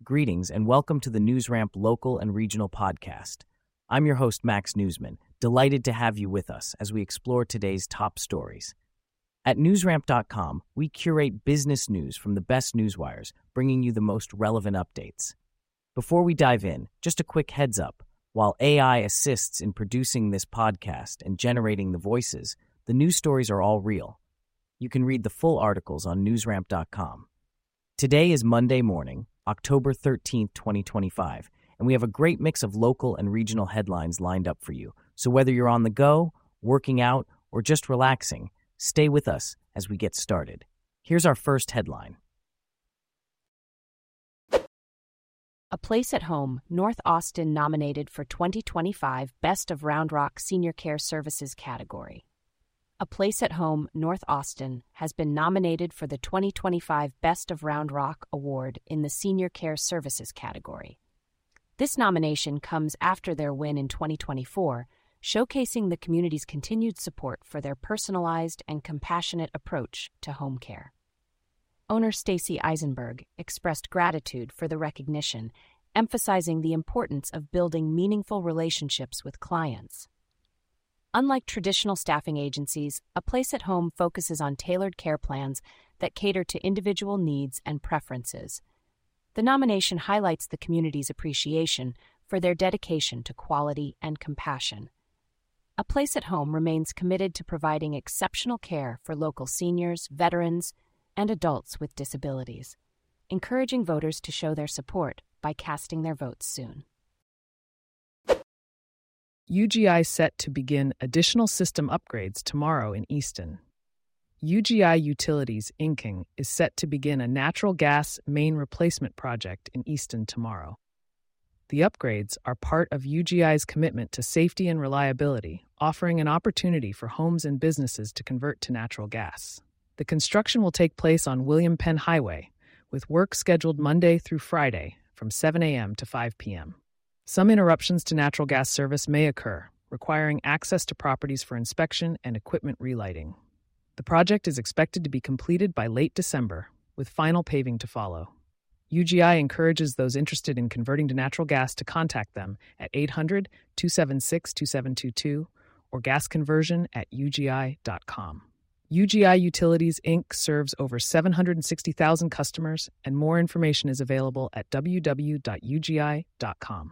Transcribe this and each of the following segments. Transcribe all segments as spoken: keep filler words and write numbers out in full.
Greetings and welcome to the NewsRamp local and regional podcast. I'm your host, Max Newsman, delighted to have you with us as we explore today's top stories. At newsramp dot com, we curate business news from the best newswires, bringing you the most relevant updates. Before we dive in, just a quick heads up. While A I assists in producing this podcast and generating the voices, the news stories are all real. You can read the full articles on newsramp dot com. Today is Monday morning, October thirteenth, twenty twenty-five, and we have a great mix of local and regional headlines lined up for you. So whether you're on the go, working out, or just relaxing, stay with us as we get started. Here's our first headline. A Place at Home, North Austin nominated for twenty twenty-five Best of Round Rock Senior Care Services category. A Place at Home, North Austin has been nominated for the twenty twenty-five Best of Round Rock Award in the Senior Care Services category. This nomination comes after their win in twenty twenty-four, showcasing the community's continued support for their personalized and compassionate approach to home care. Owner Stacy Eisenberg expressed gratitude for the recognition, emphasizing the importance of building meaningful relationships with clients. Unlike traditional staffing agencies, A Place at Home focuses on tailored care plans that cater to individual needs and preferences. The nomination highlights the community's appreciation for their dedication to quality and compassion. A Place at Home remains committed to providing exceptional care for local seniors, veterans, and adults with disabilities, encouraging voters to show their support by casting their votes soon. U G I set to begin additional system upgrades tomorrow in Easton. U G I Utilities, Incorporated is set to begin a natural gas main replacement project in Easton tomorrow. The upgrades are part of U G I's commitment to safety and reliability, offering an opportunity for homes and businesses to convert to natural gas. The construction will take place on William Penn Highway, with work scheduled Monday through Friday from seven a.m. to five p.m. Some interruptions to natural gas service may occur, requiring access to properties for inspection and equipment relighting. The project is expected to be completed by late December, with final paving to follow. U G I encourages those interested in converting to natural gas to contact them at eight hundred, two seven six, two seven two two or gasconversion at u g i dot com. U G I Utilities, Incorporated serves over seven hundred sixty thousand customers, and more information is available at w w w dot u g i dot com.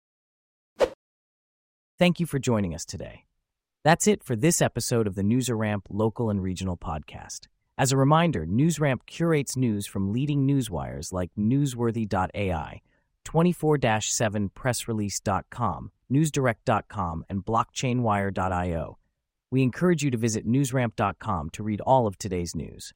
Thank you for joining us today. That's it for this episode of the NewsRamp local and regional podcast. As a reminder, NewsRamp curates news from leading newswires like newsworthy dot a i, twenty-four seven press release dot com, newsdirect dot com, and blockchain wire dot i o. We encourage you to visit newsramp dot com to read all of today's news.